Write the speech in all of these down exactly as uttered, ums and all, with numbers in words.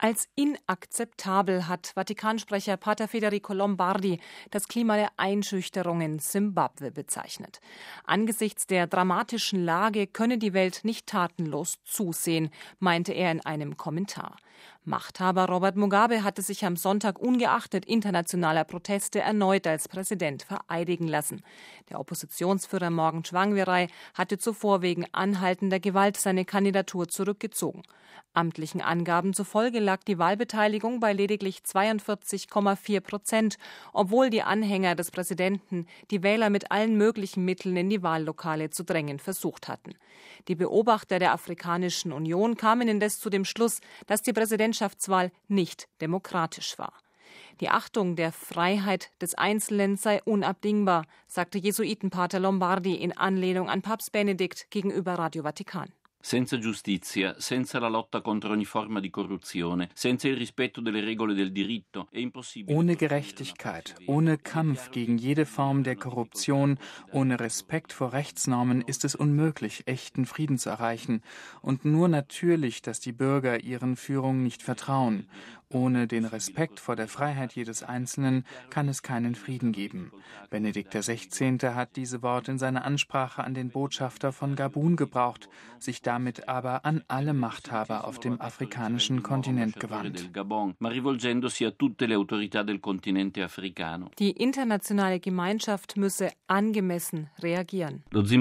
Als inakzeptabel hat Vatikansprecher Pater Federico Lombardi das Klima der Einschüchterung in Simbabwe bezeichnet. Angesichts der dramatischen Lage könne die Welt nicht tatenlos zusehen, meinte er in einem Kommentar. Machthaber Robert Mugabe hatte sich am Sonntag ungeachtet internationaler Proteste erneut als Präsident vereidigen lassen. Der Oppositionsführer Morgan Tsvangirai hatte zuvor wegen anhaltender Gewalt seine Kandidatur zurückgezogen. Amtlichen Angaben zufolge lag die Wahlbeteiligung bei lediglich zweiundvierzig Komma vier Prozent, obwohl die Anhänger des Präsidenten die Wähler mit allen möglichen Mitteln in die Wahllokale zu drängen versucht hatten. Die Beobachter der Afrikanischen Union kamen indes zu dem Schluss, dass die Präsidentschaftswahl nicht demokratisch war. Die Achtung der Freiheit des Einzelnen sei unabdingbar, sagte Jesuitenpater Lombardi in Anlehnung an Papst Benedikt gegenüber Radio Vatikan. Senza giustizia, senza la lotta contro ogni forma di corruzione, senza il rispetto delle regole del diritto, è impossibile. Ohne Gerechtigkeit, ohne Kampf gegen jede Form der Korruption, ohne Respekt vor Rechtsnormen ist es unmöglich, echten Frieden zu erreichen. Und nur natürlich, dass die Bürger ihren Führungen nicht vertrauen. Ohne den Respekt vor der Freiheit jedes Einzelnen kann es keinen Frieden geben. Benedikt der Sechzehnte hat diese Worte in seiner Ansprache an den Botschafter von Gabun gebraucht, sich damit aber an alle Machthaber auf dem afrikanischen Kontinent gewandt. Die internationale Gemeinschaft müsse angemessen reagieren.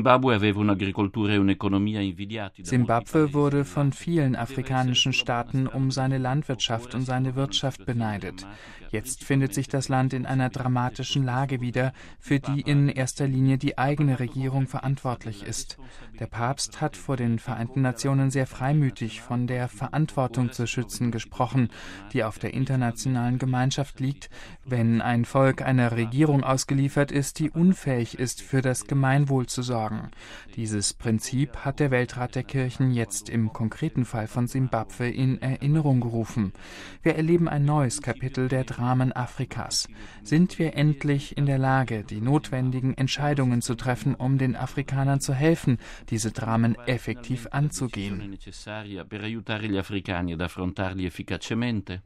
Simbabwe wurde von vielen afrikanischen Staaten um seine Landwirtschaft und seine Wirtschaft beneidet. Jetzt findet sich das Land in einer dramatischen Lage wieder, für die in erster Linie die eigene Regierung verantwortlich ist. Der Papst hat vor den Vereinten Nationen sehr freimütig von der Verantwortung zu schützen gesprochen, die auf der internationalen Gemeinschaft liegt, wenn ein Volk einer Regierung ausgeliefert ist, die unfähig ist, für das Gemeinwohl zu sorgen. Dieses Prinzip hat der Weltrat der Kirchen jetzt im konkreten Fall von Simbabwe in Erinnerung gerufen. Wir erleben ein neues Kapitel der Dramen Afrikas. Sind wir endlich in der Lage, die notwendigen Entscheidungen zu treffen, um den Afrikanern zu helfen, diese Dramen effektiv anzugehen?